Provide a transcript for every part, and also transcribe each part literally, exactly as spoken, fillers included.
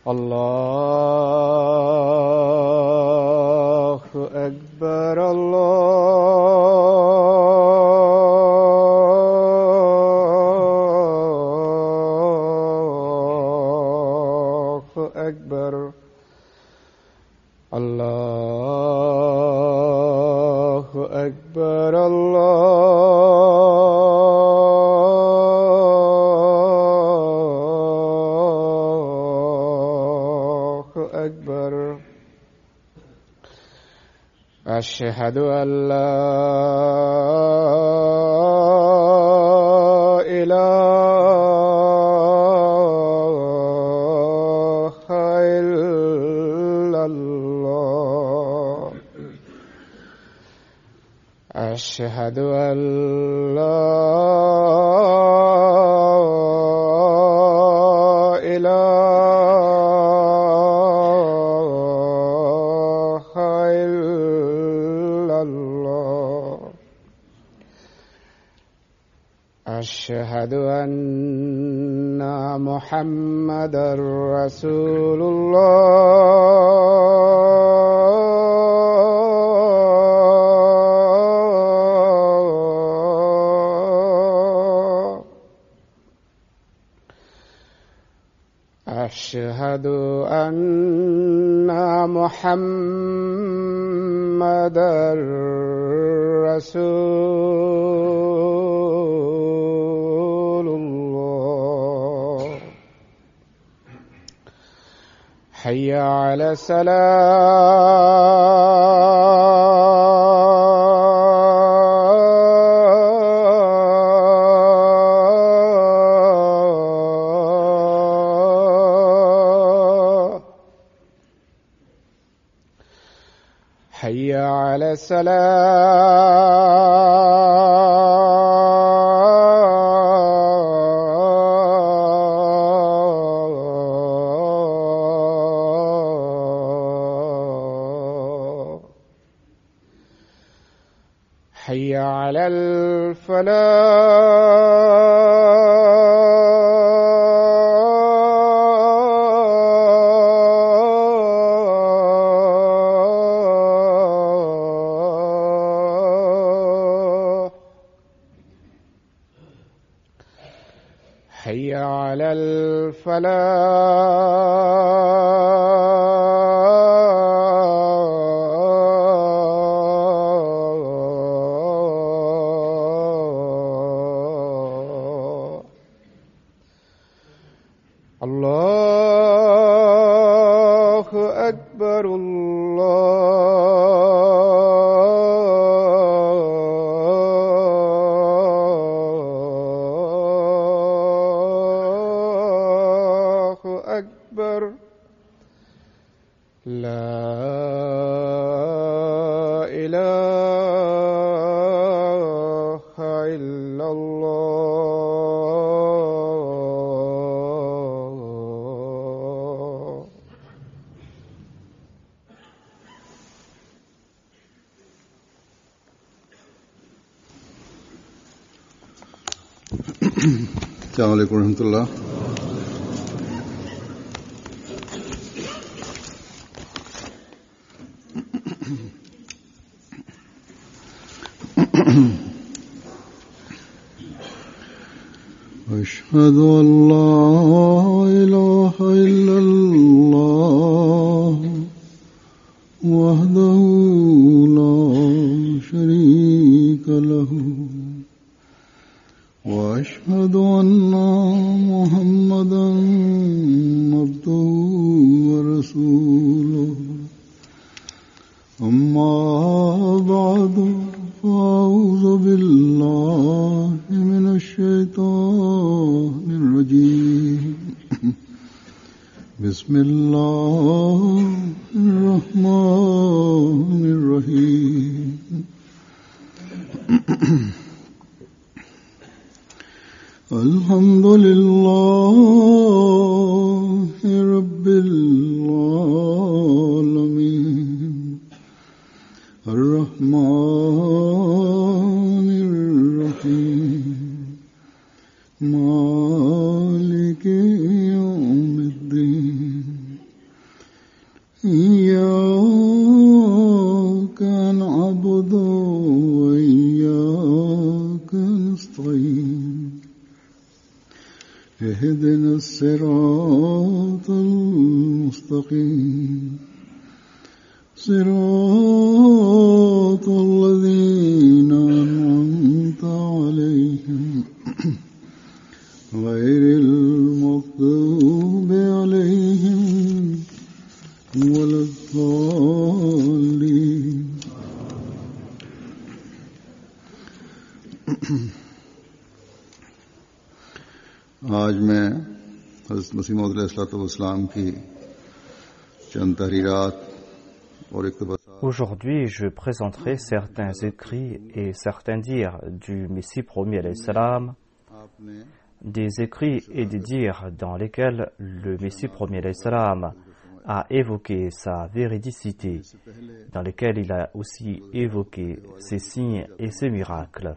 الله أكبر الله أكبر الله أكبر الله أكبر. أشهد أن لا إله إلا الله. أشهد أن لا إله إلا الله. أشهد أن محمدًا رسول الله. أشهد أن محمدًا رسول الله. حي على الصلاة. حي على الصلاة. حي على الفلاح. حي على الفلاح. الله أكبر الله أكبر. لا إله إلا الله. السلام عليكم ورحمة الله. أشهد أن لا إله إلا الله وحده لا شريك له وأشهد أن محمدًا عبده ورسوله. أما بعد فأعوذ بالله من الشيطان الرجيم. بسم الله الرحمن الرحيم. الحمد لله رب العالمين الرحمن الرحيم مالك يوم الدين. إياك نعبد وإياك نستعين اهدنا الصراط المستقيم صراط الذين أنعمت عليهم غير المغضوب عليهم ولا الضالين. आज मैं हज़रत मसीह मौद अलैहिस्सलाम की चंद तहरीरात और इक़्तिबासात. Aujourd'hui, je présenterai certains écrits et certains dires du Messie premier alayhi salam, des écrits et des dires dans lesquels le Messie premier alayhi salam a évoqué sa véridicité, dans lesquels il a aussi évoqué ses signes et ses miracles.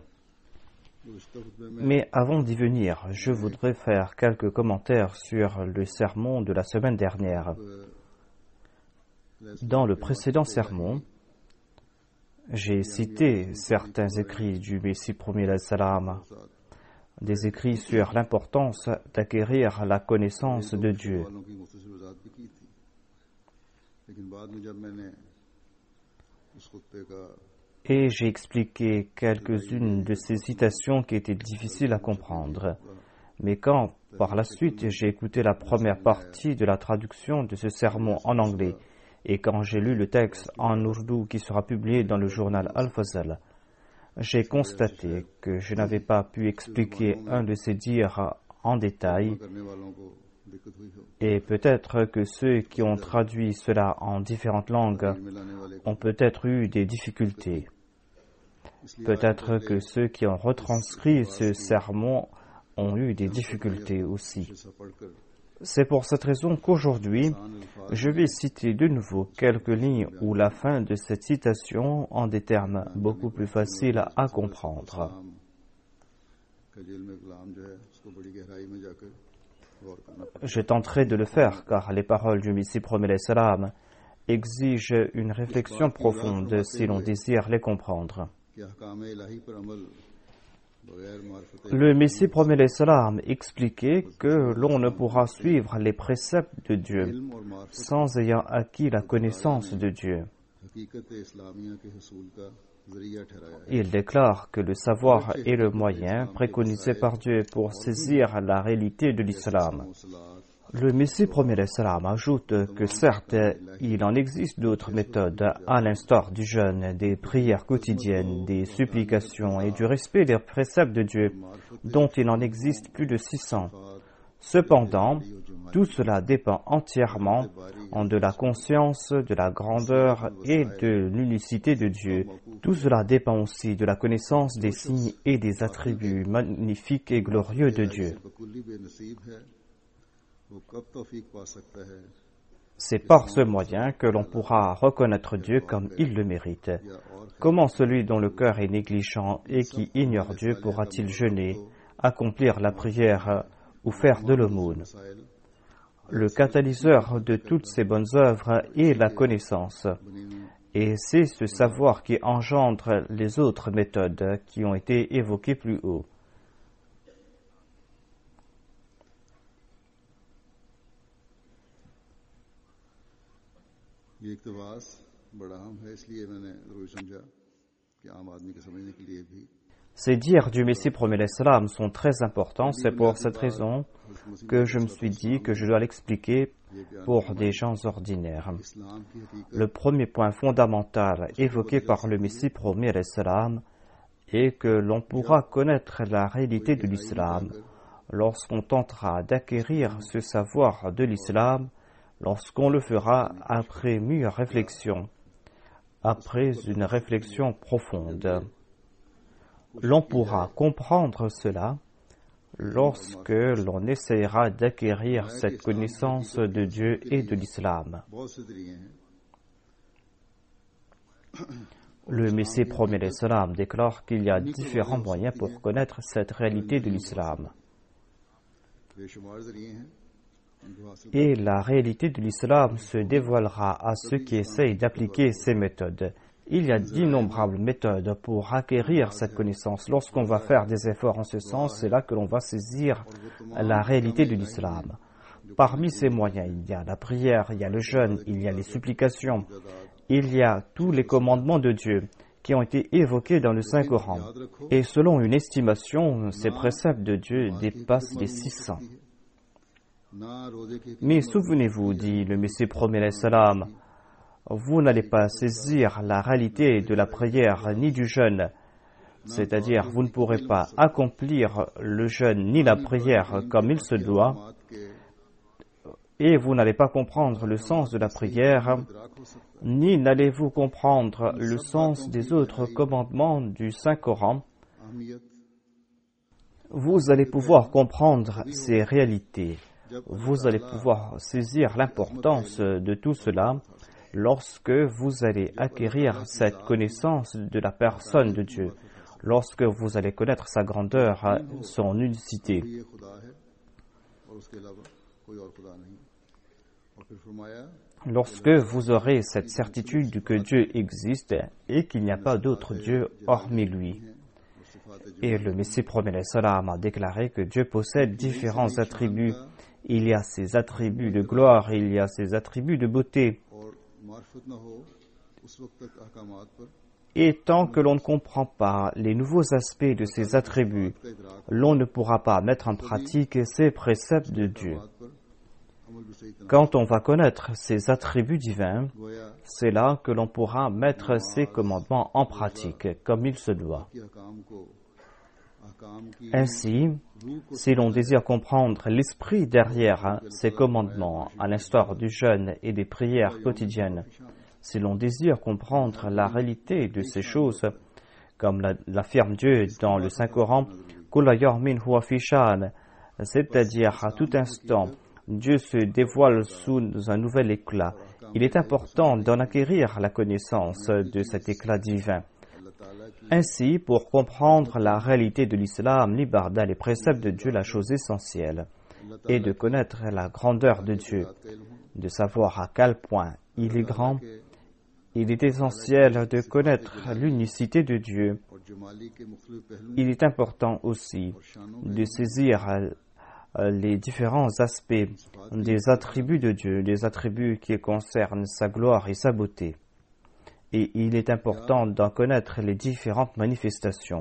Mais avant d'y venir, je voudrais faire quelques commentaires sur le sermon de la semaine dernière. Dans le précédent sermon, j'ai cité certains écrits du Messie premier alayhi salam, des écrits sur l'importance d'acquérir la connaissance de Dieu. Et j'ai expliqué quelques-unes de ces citations qui étaient difficiles à comprendre. Mais quand, par la suite, j'ai écouté la première partie de la traduction de ce sermon en anglais, et quand j'ai lu le texte en ourdou qui sera publié dans le journal Al-Fazl, j'ai constaté que je n'avais pas pu expliquer un de ces dires en détail, et peut-être que ceux qui ont traduit cela en différentes langues ont peut-être eu des difficultés. Peut-être que ceux qui ont retranscrit ce sermon ont eu des difficultés aussi. C'est pour cette raison qu'aujourd'hui, je vais citer de nouveau quelques lignes ou la fin de cette citation en des termes beaucoup plus faciles à comprendre. Je tenterai de le faire car les paroles du Messie premier alayhi salam exigent une réflexion profonde si l'on désire les comprendre. Le Messie premier alayhi salam expliquait que l'on ne pourra suivre les préceptes de Dieu sans ayant acquis la connaissance de Dieu. Il déclare que le savoir est le moyen préconisé par Dieu pour saisir la réalité de l'islam. Le Messie premier alayhi salam ajoute que certes, il en existe d'autres méthodes, à l'instar du jeûne, des prières quotidiennes, des supplications et du respect des préceptes de Dieu, dont il en existe plus de six cents. Cependant, tout cela dépend entièrement de la conscience, de la grandeur et de l'unicité de Dieu. Tout cela dépend aussi de la connaissance des signes et des attributs magnifiques et glorieux de Dieu. C'est par ce moyen que l'on pourra reconnaître Dieu comme il le mérite. Comment celui dont le cœur est négligent et qui ignore Dieu pourra-t-il jeûner, accomplir la prière ou faire de l'aumône? Le catalyseur de toutes ces bonnes œuvres est la connaissance. Et c'est ce savoir qui engendre les autres méthodes qui ont été évoquées plus haut. Ces dires du Messie premier alayhi salam sont très importants, c'est pour cette raison que je me suis dit que je dois l'expliquer pour des gens ordinaires. Le premier point fondamental évoqué par le Messie premier alayhi salam est que l'on pourra connaître la réalité de l'islam lorsqu'on tentera d'acquérir ce savoir de l'islam, lorsqu'on le fera après mûre réflexion, après une réflexion profonde. L'on pourra comprendre cela lorsque l'on essaiera d'acquérir cette connaissance de Dieu et de l'islam. Le Messie premier alayhi salam déclare qu'il y a différents moyens pour connaître cette réalité de l'islam. et la réalité de l'islam se dévoilera à ceux qui essayent d'appliquer ces méthodes. Il y a d'innombrables méthodes pour acquérir cette connaissance. Lorsqu'on va faire des efforts en ce sens, c'est là que l'on va saisir la réalité de l'islam. Parmi ces moyens, il y a la prière, il y a le jeûne, il y a les supplications, il y a tous les commandements de Dieu qui ont été évoqués dans le Saint-Coran. Et selon une estimation, ces préceptes de Dieu dépassent les six cents. Mais souvenez-vous, dit le Messie premier salam, vous n'allez pas saisir la réalité de la prière ni du jeûne, c'est-à-dire vous ne pourrez pas accomplir le jeûne ni la prière comme il se doit, et vous n'allez pas comprendre le sens de la prière, ni n'allez-vous comprendre le sens des autres commandements du Saint-Coran. Vous allez pouvoir comprendre ces réalités. Vous allez pouvoir saisir l'importance de tout cela lorsque vous allez acquérir cette connaissance de la personne de Dieu, lorsque vous allez connaître sa grandeur, son unicité. Lorsque vous aurez cette certitude que Dieu existe et qu'il n'y a pas d'autre Dieu hormis lui. Et le Messie premier salam a déclaré que Dieu possède différents attributs. Il y a ses attributs de gloire, il y a ses attributs de beauté. Et tant que l'on ne comprend pas les nouveaux aspects de ces attributs, l'on ne pourra pas mettre en pratique ces préceptes de Dieu. Quand on va connaître ces attributs divins, c'est là que l'on pourra mettre ces commandements en pratique, comme il se doit. Ainsi, si l'on désire comprendre l'esprit derrière ces commandements, à l'instar du jeûne et des prières quotidiennes, si l'on désire comprendre la réalité de ces choses, comme l'affirme Dieu dans le Saint-Coran, c'est-à-dire à tout instant, Dieu se dévoile sous un nouvel éclat. Il est important d'en acquérir la connaissance de cet éclat divin. Ainsi, pour comprendre la réalité de l'islam, l'ibadah, les préceptes de Dieu, la chose essentielle est de connaître la grandeur de Dieu, de savoir à quel point il est grand. Il est essentiel de connaître l'unicité de Dieu. Il est important aussi de saisir les différents aspects des attributs de Dieu, des attributs qui concernent sa gloire et sa beauté. Et il est important d'en connaître les différentes manifestations.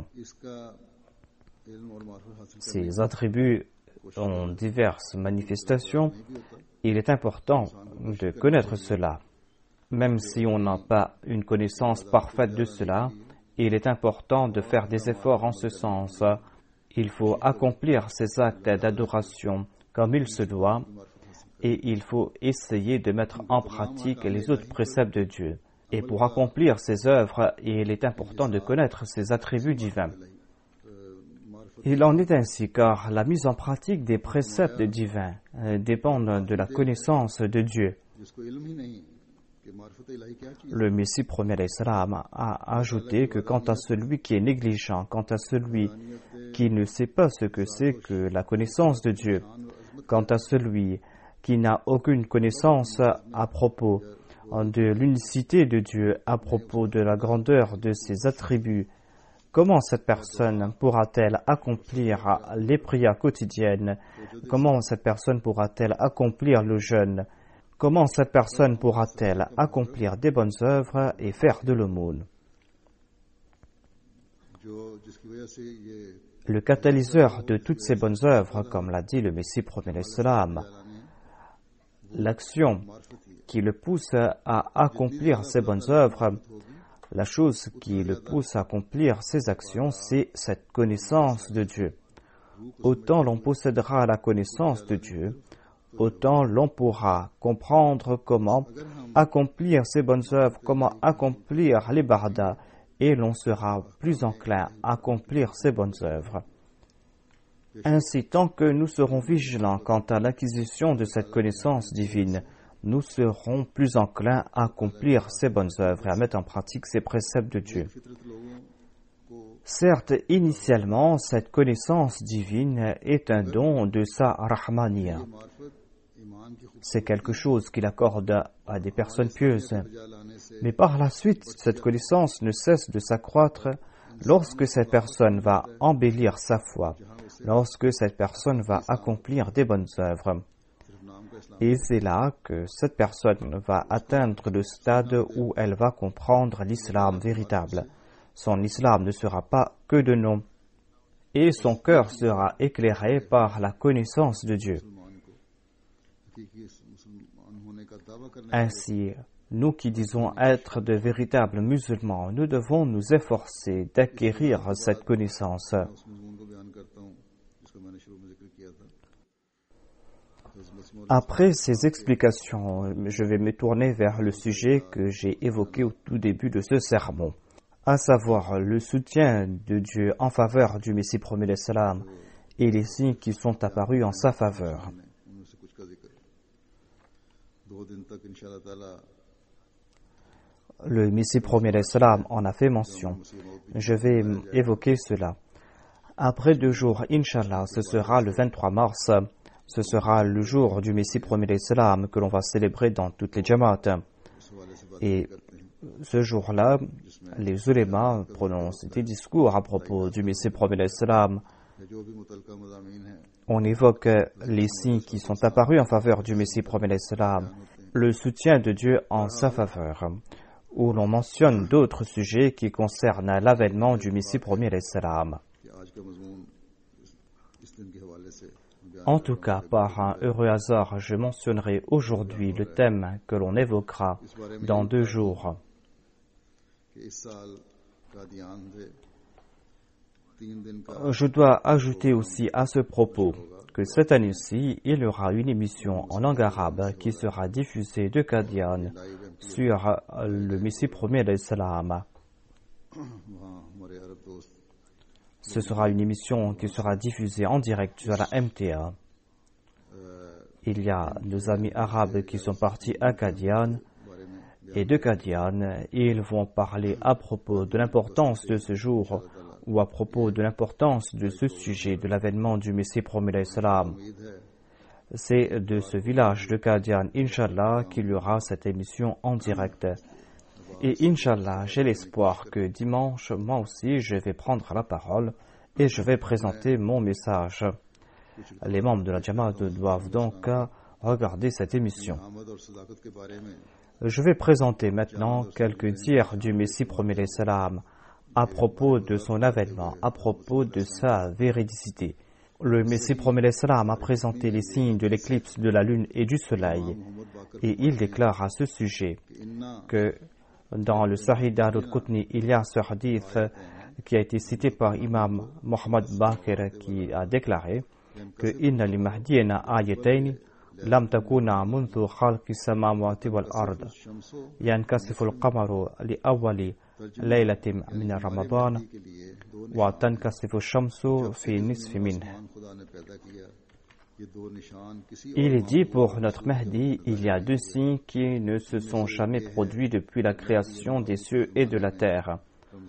Ces attributs ont diverses manifestations. Il est important de connaître cela. Même si on n'a pas une connaissance parfaite de cela, il est important de faire des efforts en ce sens. Il faut accomplir ces actes d'adoration comme il se doit et il faut essayer de mettre en pratique les autres préceptes de Dieu. Et pour accomplir ces œuvres, il est important de connaître ces attributs divins. Il en est ainsi car la mise en pratique des préceptes divins dépend de la connaissance de Dieu. Le Messie premier salam a ajouté que quant à celui qui est négligent, quant à celui qui ne sait pas ce que c'est que la connaissance de Dieu, quant à celui qui n'a aucune connaissance à propos de l'unicité de Dieu, à propos de la grandeur de ses attributs, comment cette personne pourra-t-elle accomplir les prières quotidiennes? Comment cette personne pourra-t-elle accomplir le jeûne? Comment cette personne pourra-t-elle accomplir des bonnes œuvres et faire de l'aumône? Le catalyseur de toutes ces bonnes œuvres, comme l'a dit le Messie premier salam, l'action qui le pousse à accomplir ces bonnes œuvres, la chose qui le pousse à accomplir ces actions, c'est cette connaissance de Dieu. Autant l'on possédera la connaissance de Dieu, autant l'on pourra comprendre comment accomplir ces bonnes œuvres, comment accomplir les bardas, et l'on sera plus enclin à accomplir ces bonnes œuvres. Ainsi, tant que nous serons vigilants quant à l'acquisition de cette connaissance divine, nous serons plus enclins à accomplir ces bonnes œuvres et à mettre en pratique ces préceptes de Dieu. Certes, initialement, cette connaissance divine est un don de sa Rahmaniya. C'est quelque chose qu'il accorde à, à des personnes pieuses. Mais par la suite, cette connaissance ne cesse de s'accroître lorsque cette personne va embellir sa foi, lorsque cette personne va accomplir des bonnes œuvres. Et c'est là que cette personne va atteindre le stade où elle va comprendre l'islam véritable. Son islam ne sera pas que de nom, et son cœur sera éclairé par la connaissance de Dieu. Ainsi, nous qui disons être de véritables musulmans, nous devons nous efforcer d'acquérir cette connaissance. Après ces explications, je vais me tourner vers le sujet que j'ai évoqué au tout début de ce sermon, à savoir le soutien de Dieu en faveur du Messie promis l'Islam et les signes qui sont apparus en sa faveur. Le Messie promis l'Islam en a fait mention. Je vais évoquer cela. Après deux jours, Inch'Allah, ce sera le vingt-trois mars, ce sera le jour du Messie promis l'Islam que l'on va célébrer dans toutes les jama'at. Et ce jour-là, les ulémas prononcent des discours à propos du Messie promis l'Islam. On évoque les signes qui sont apparus en faveur du Messie promis l'Islam, le soutien de Dieu en sa faveur, où l'on mentionne d'autres sujets qui concernent l'avènement du Messie promis l'Islam. En tout cas, par un heureux hasard, je mentionnerai aujourd'hui le thème que l'on évoquera dans deux jours. Je dois ajouter aussi à ce propos que cette année-ci, il y aura une émission en langue arabe qui sera diffusée de Qadian sur le Messie promis l'Islam. Ce sera une émission qui sera diffusée en direct sur la M T A. Il y a nos amis arabes qui sont partis à Qadian, et de Qadian, ils vont parler à propos de l'importance de ce jour, ou à propos de l'importance de ce sujet, de l'avènement du Messie promis l'Islam. C'est de ce village de Qadian, Inch'Allah, qu'il y aura cette émission en direct. Et Inch'Allah, j'ai l'espoir que dimanche, moi aussi, je vais prendre la parole et je vais présenter mon message. Les membres de la Jamaat doivent donc regarder cette émission. Je vais présenter maintenant quelques dires du Messie promis l'Islam à propos de son avènement, à propos de sa véridicité. Le Messie promis l'Islam a présenté les signes de l'éclipse de la lune et du soleil, et il déclare à ce sujet que dans le Sahih al-Qutni, il y a ce hadith qui a été cité par Imam Mohammed Bakr qui a déclaré que Inna li mahdiyina ayatayn lam takuna mundu khalqi samawati wal ard yankasifu al-qamaru li awwali laylatin min ramadan wa tankasifu ash-shamsu fi nisfi minhu. Il est dit pour notre Mahdi, il y a deux signes qui ne se sont jamais produits depuis la création des cieux et de la terre.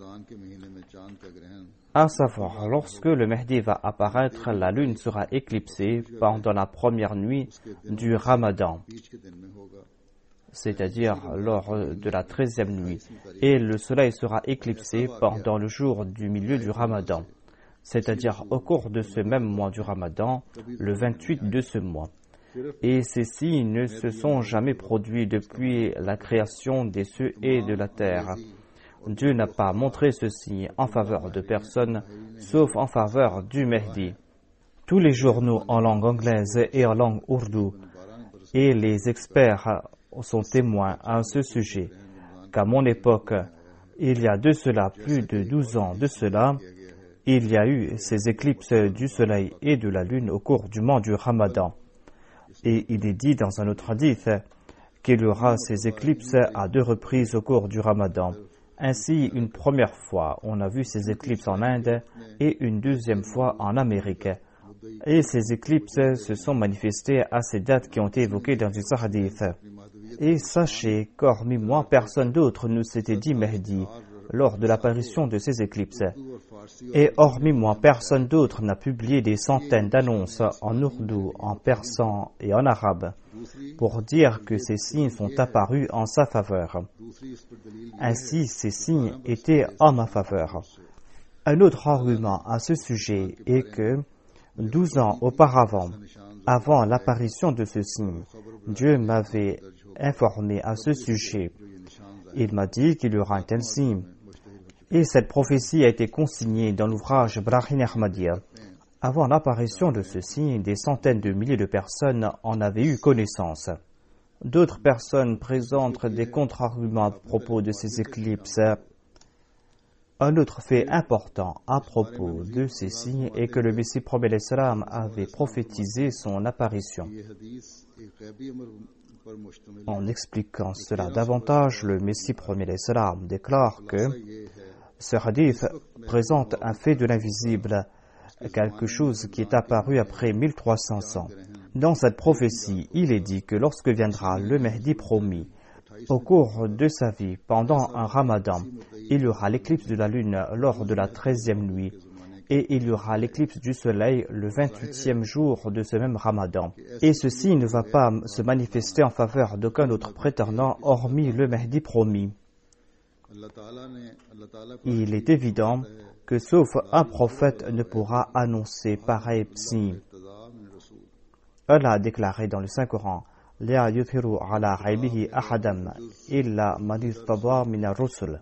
À savoir, lorsque le Mahdi va apparaître, la lune sera éclipsée pendant la première nuit du Ramadan, c'est-à-dire lors de la treizième nuit, et le soleil sera éclipsé pendant le jour du milieu du Ramadan, c'est-à-dire au cours de ce même mois du Ramadan, le vingt-huit de ce mois. Et ces signes ne se sont jamais produits depuis la création des cieux et de la terre. Dieu n'a pas montré ceci en faveur de personne, sauf en faveur du Mahdi. Tous les journaux en langue anglaise et en langue ourdou, et les experts sont témoins à ce sujet, qu'à mon époque, il y a de cela plus de douze ans de cela, il y a eu ces éclipses du soleil et de la lune au cours du mois du Ramadan. Et il est dit dans un autre hadith qu'il y aura ces éclipses à deux reprises au cours du Ramadan. Ainsi, une première fois, on a vu ces éclipses en Inde et une deuxième fois en Amérique. Et ces éclipses se sont manifestées à ces dates qui ont été évoquées dans les hadiths. Et sachez qu'hormis moi, personne d'autre ne s'était dit Mahdi. lors de l'apparition de ces éclipses. Et hormis moi, personne d'autre n'a publié des centaines d'annonces en ourdou, en persan et en arabe pour dire que ces signes sont apparus en sa faveur. Ainsi, ces signes étaient en ma faveur. Un autre argument à ce sujet est que douze ans auparavant, avant l'apparition de ce signe, Dieu m'avait informé à ce sujet. Il m'a dit qu'il y aura un tel signe. Et cette prophétie a été consignée dans l'ouvrage Brahin Ahmadiyya. Avant l'apparition de ce signe, des centaines de milliers de personnes en avaient eu connaissance. D'autres personnes présentent des contre-arguments à propos de ces éclipses. Un autre fait important à propos de ces signes est que le Messie prophète l'Islam avait prophétisé son apparition. En expliquant cela davantage, le Messie prophète l'Islam déclare que ce hadith présente un fait de l'invisible, quelque chose qui est apparu après mille trois cents ans. Dans cette prophétie, il est dit que lorsque viendra le Mahdi promis, au cours de sa vie, pendant un ramadan, il y aura l'éclipse de la lune lors de la treizième nuit et il y aura l'éclipse du soleil le vingt-huitième jour de ce même ramadan. Et ceci ne va pas se manifester en faveur d'aucun autre prétendant hormis le Mahdi promis. Il est évident que sauf un prophète ne pourra annoncer pareil signe. Allah a déclaré dans le Saint-Coran: La yuthiru ala ghaybihi ahadam illa man irtada min ar-rusul.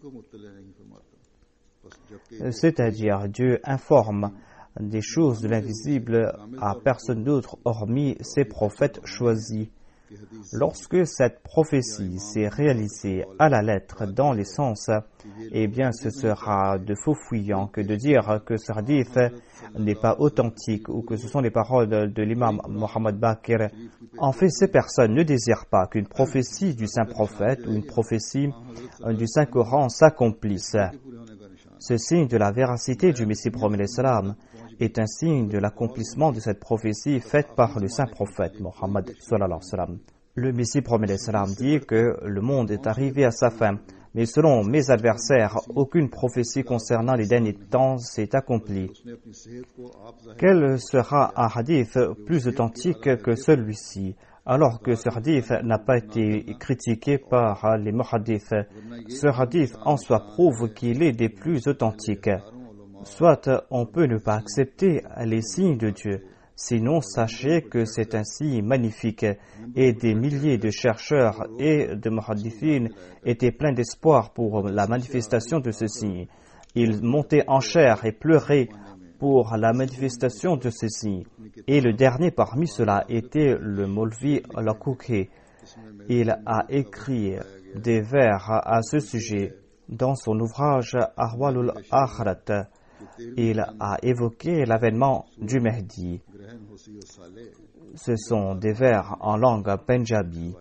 C'est-à-dire, Dieu informe des choses de l'invisible à personne d'autre hormis ses prophètes choisis. Lorsque cette prophétie s'est réalisée à la lettre dans les sens, eh bien ce sera de faux fuyant que de dire que ce hadith n'est pas authentique ou que ce sont les paroles de, de l'imam Mohammed Bakir. En fait, ces personnes ne désirent pas qu'une prophétie du saint prophète ou une prophétie du saint Coran s'accomplisse. Ce signe de la véracité du Messie prophète l'Islam est un signe de l'accomplissement de cette prophétie faite par le saint prophète Mohammed sallallahu alayhi wa sallam. Le Messie prophète l'Islam dit que le monde est arrivé à sa fin, mais selon mes adversaires, aucune prophétie concernant les derniers temps s'est accomplie. Quel sera un hadith plus authentique que celui-ci, alors que ce hadith n'a pas été critiqué par les muhaddiths? Ce hadith en soi prouve qu'il est des plus authentiques. Soit on peut ne pas accepter les signes de Dieu, sinon sachez que c'est un signe magnifique et des milliers de chercheurs et de muhaddithines étaient pleins d'espoir pour la manifestation de ce signe. Ils montaient en chair et pleuraient pour la manifestation de ce signe. Et le dernier parmi ceux-là était le Maulvi al-Kouki. Il a écrit des vers à ce sujet dans son ouvrage Ahwalul Akhirat. Il a évoqué l'avènement du Mahdi. Ce sont des vers en langue punjabi.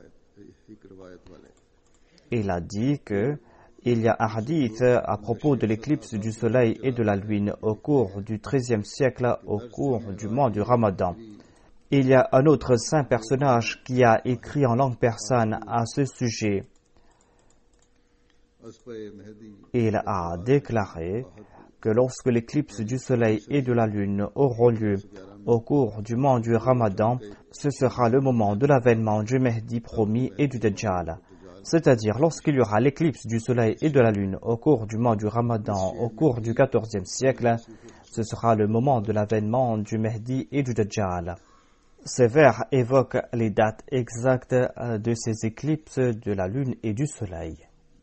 Il a dit que il y a un hadith à propos de l'éclipse du soleil et de la lune au cours du treizième siècle, au cours du mois du Ramadan. Il y a un autre saint personnage qui a écrit en langue persane à ce sujet. Il a déclaré que lorsque l'éclipse du soleil et de la lune aura lieu au cours du mois du Ramadan, ce sera le moment de l'avènement du Mahdi promis et du Dajjal. C'est-à-dire lorsqu'il y aura l'éclipse du soleil et de la lune au cours du mois du Ramadan, au cours du quatorzième siècle, ce sera le moment de l'avènement du Mahdi et du Dajjal. Ces vers évoquent les dates exactes de ces éclipses de la lune et du soleil.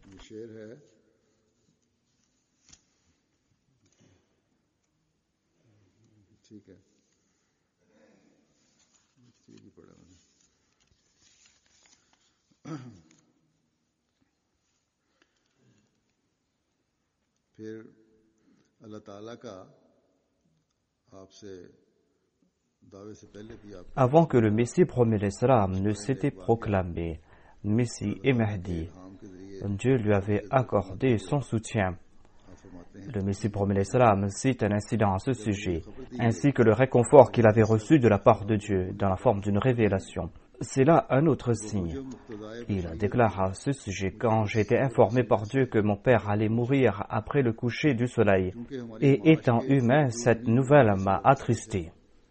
Avant que le Messie promet l'Islam ne s'était proclamé Messie et Mahdi, Dieu lui avait accordé son soutien. Le Messie promet l'Islam cite un incident à ce sujet, ainsi que le réconfort qu'il avait reçu de la part de Dieu dans la forme d'une révélation. C'est là un autre signe. Il déclare à ce sujet: quand j'ai été informé par Dieu que mon père allait mourir après le coucher du soleil, et étant humain, cette nouvelle m'a attristé.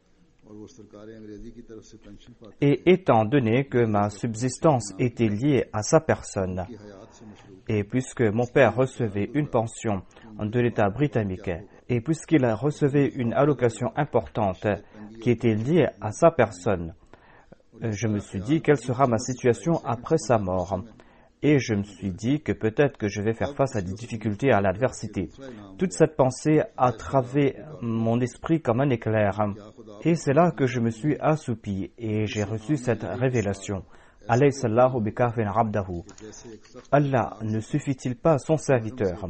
Et étant donné que ma subsistance était liée à sa personne, et puisque mon père recevait une pension de l'État britannique, et puisqu'il recevait une allocation importante qui était liée à sa personne, je me suis dit quelle sera ma situation après sa mort. Et je me suis dit que peut-être que je vais faire face à des difficultés, à l'adversité. Toute cette pensée a travé mon esprit comme un éclair. Et c'est là que je me suis assoupi et j'ai reçu cette révélation. Alaysallahu bikafin abdahu. Allah ne suffit-il pas à son serviteur?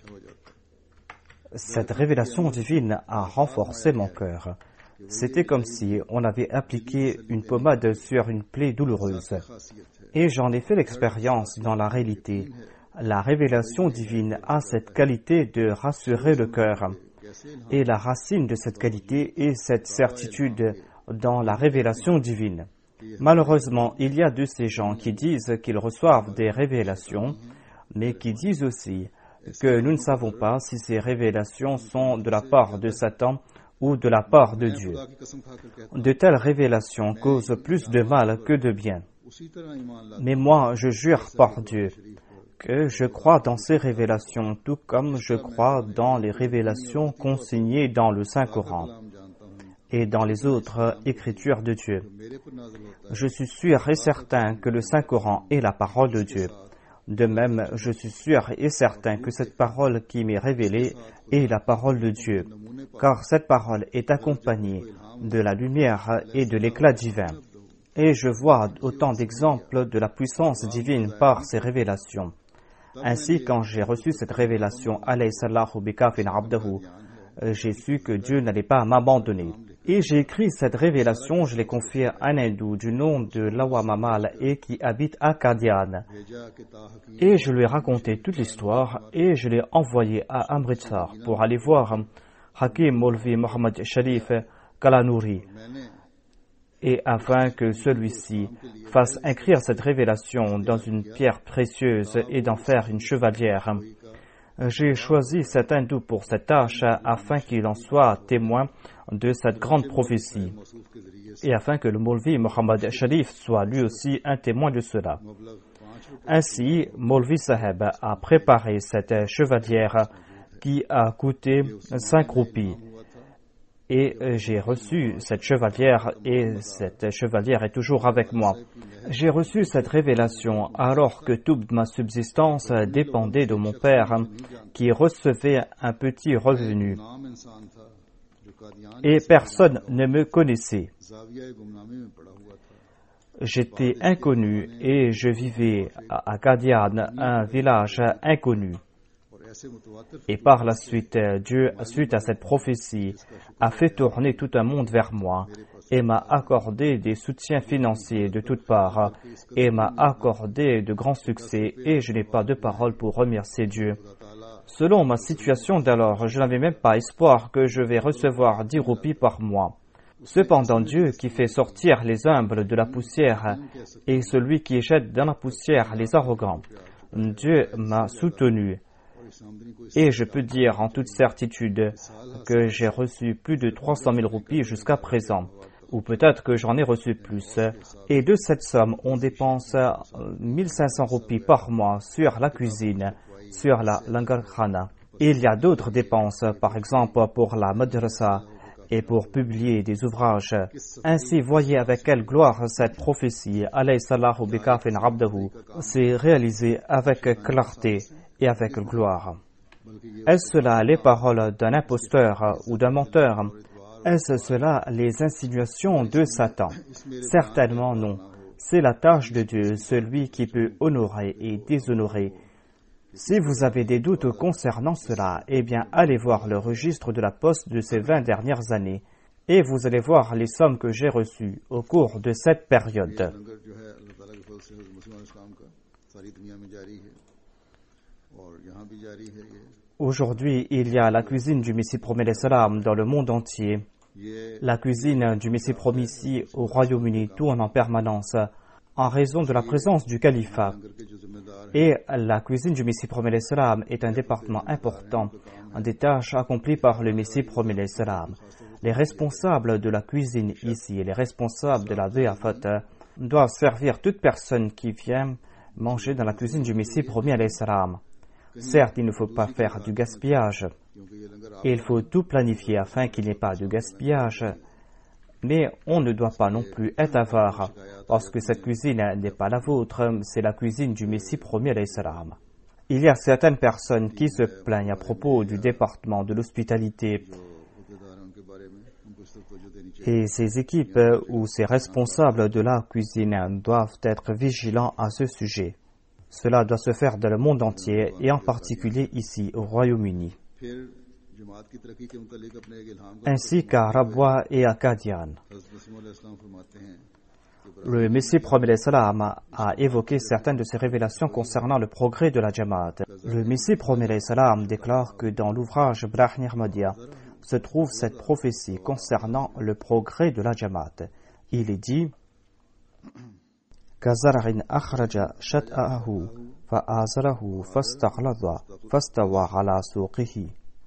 Cette révélation divine a renforcé mon cœur. C'était comme si on avait appliqué une pommade sur une plaie douloureuse. Et j'en ai fait l'expérience dans la réalité. La révélation divine a cette qualité de rassurer le cœur. Et la racine de cette qualité est cette certitude dans la révélation divine. Malheureusement, il y a de ces gens qui disent qu'ils reçoivent des révélations, mais qui disent aussi que nous ne savons pas si ces révélations sont de la part de Satan ou de la part de Dieu. De telles révélations causent plus de mal que de bien. Mais moi, je jure par Dieu que je crois dans ces révélations, tout comme je crois dans les révélations consignées dans le Saint-Coran et dans les autres écritures de Dieu. Je suis sûr et certain que le Saint-Coran est la parole de Dieu. De même, je suis sûr et certain que cette parole qui m'est révélée est la parole de Dieu, car cette parole est accompagnée de la lumière et de l'éclat divin. Et je vois autant d'exemples de la puissance divine par ces révélations. Ainsi, quand j'ai reçu cette révélation, alaysallahu bikafin abdahu, j'ai su que Dieu n'allait pas m'abandonner. Et j'ai écrit cette révélation, je l'ai confiée à un hindou du nom de Lawa Mamal et qui habite à Qadian. Et je lui ai raconté toute l'histoire et je l'ai envoyé à Amritsar pour aller voir Hakim Maulvi Mohammad Sharif Kalanouri, et afin que celui-ci fasse inscrire cette révélation dans une pierre précieuse et d'en faire une chevalière. J'ai choisi cet hindou pour cette tâche afin qu'il en soit témoin de cette grande prophétie et afin que le Maulvi Mohammad Sharif soit lui aussi un témoin de cela. Ainsi, Maulvi Saheb a préparé cette chevalière qui a coûté cinq roupies. Et j'ai reçu cette chevalière et cette chevalière est toujours avec moi. J'ai reçu cette révélation alors que toute ma subsistance dépendait de mon père qui recevait un petit revenu. Et personne ne me connaissait. J'étais inconnu et je vivais à Qadian, un village inconnu. Et par la suite, Dieu, suite à cette prophétie, a fait tourner tout un monde vers moi et m'a accordé des soutiens financiers de toutes parts et m'a accordé de grands succès et je n'ai pas de parole pour remercier Dieu. Selon ma situation d'alors, je n'avais même pas espoir que je vais recevoir dix roupies par mois. Cependant, Dieu qui fait sortir les humbles de la poussière est celui qui jette dans la poussière les arrogants. Dieu m'a soutenu. Et je peux dire en toute certitude que j'ai reçu plus de trois cent mille roupies jusqu'à présent, ou peut-être que j'en ai reçu plus. Et de cette somme, on dépense mille cinq cents roupies par mois sur la cuisine, sur la langarkhana. Et il y a d'autres dépenses, par exemple pour la madrasa et pour publier des ouvrages. Ainsi, voyez avec quelle gloire cette prophétie, alaysallahu bikafin abdahu, s'est réalisée avec clarté et avec gloire. Est-ce cela les paroles d'un imposteur ou d'un menteur? Est-ce cela les insinuations de Satan? Certainement non. C'est la tâche de Dieu, celui qui peut honorer et déshonorer. Si vous avez des doutes concernant cela, eh bien allez voir le registre de la poste de ces vingt dernières années et vous allez voir les sommes que j'ai reçues au cours de cette période. Aujourd'hui, il y a la cuisine du Messie promet les salam dans le monde entier La cuisine du Messie promis ici au Royaume-Uni tourne en permanence en raison de la présence du califat. Et la cuisine du Messie promis l'Islam est un département important des tâches accomplies par le Messie promis l'Islam. Les responsables de la cuisine ici et les responsables de la Diafat doivent servir toute personne qui vient manger dans la cuisine du Messie promis à l'Islam. Certes, il ne faut pas faire du gaspillage. Il faut tout planifier afin qu'il n'y ait pas de gaspillage. Mais on ne doit pas non plus être avare, parce que cette cuisine n'est pas la vôtre, c'est la cuisine du Messie promis à l'Islam. Il y a certaines personnes qui se plaignent à propos du département de l'hospitalité. Et ces équipes ou ces responsables de la cuisine doivent être vigilants à ce sujet. Cela doit se faire dans le monde entier et en particulier ici au Royaume-Uni, ainsi qu'à Rabwa et à Qadian. Le Messie promis l'Islam a évoqué certaines de ses révélations concernant le progrès de la Jamaat. Le Messie promis l'Islam déclare que dans l'ouvrage Brahni Ahmadiyya se trouve cette prophétie concernant le progrès de la Jamaat. Il est dit كزرع أخرج شطأه فآزره فاستغلظ فاستوى على سوقه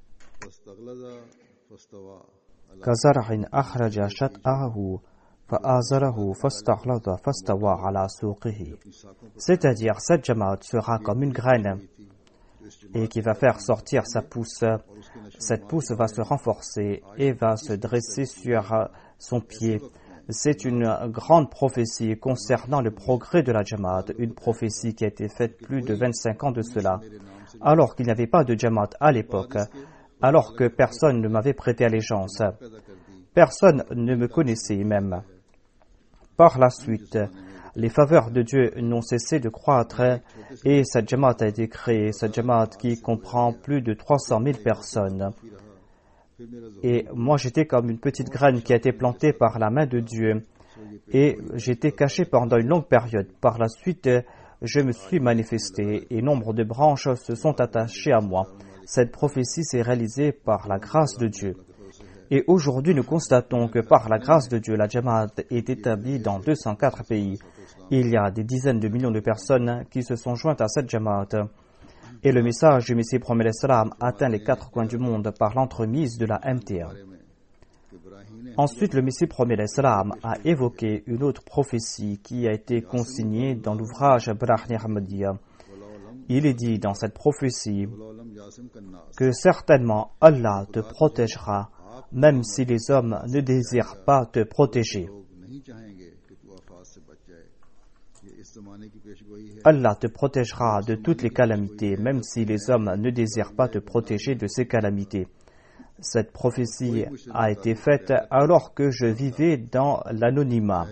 كزرع أخرج شطأه فآزره فاستغلظ فاستوى على سوقه. C'est-à-dire, cette Jamaat sera comme une graine et qui va faire sortir sa pousse. Cette pousse va se renforcer et va se dresser sur son pied. C'est une grande prophétie concernant le progrès de la Jamaat, une prophétie qui a été faite plus de vingt-cinq ans de cela, alors qu'il n'y avait pas de Jamaat à l'époque, alors que personne ne m'avait prêté allégeance. Personne ne me connaissait même. Par la suite, les faveurs de Dieu n'ont cessé de croître et cette Jamaat a été créée, cette Jamaat qui comprend plus de trois cent mille personnes. Et moi, j'étais comme une petite graine qui a été plantée par la main de Dieu. Et j'étais caché pendant une longue période. Par la suite, je me suis manifesté et nombre de branches se sont attachées à moi. Cette prophétie s'est réalisée par la grâce de Dieu. Et aujourd'hui, nous constatons que par la grâce de Dieu, la Jamaat est établie dans deux cent quatre pays. Il y a des dizaines de millions de personnes qui se sont jointes à cette Jamaat. Et le message du Messie promis l'Islam atteint les quatre coins du monde par l'entremise de la M T A. Ensuite, le Messie promis l'Islam a évoqué une autre prophétie qui a été consignée dans l'ouvrage Brahni Ahmadiyya. Il est dit dans cette prophétie que certainement Allah te protégera, même si les hommes ne désirent pas te protéger. Allah te protégera de toutes les calamités, même si les hommes ne désirent pas te protéger de ces calamités. Cette prophétie a été faite alors que je vivais dans l'anonymat.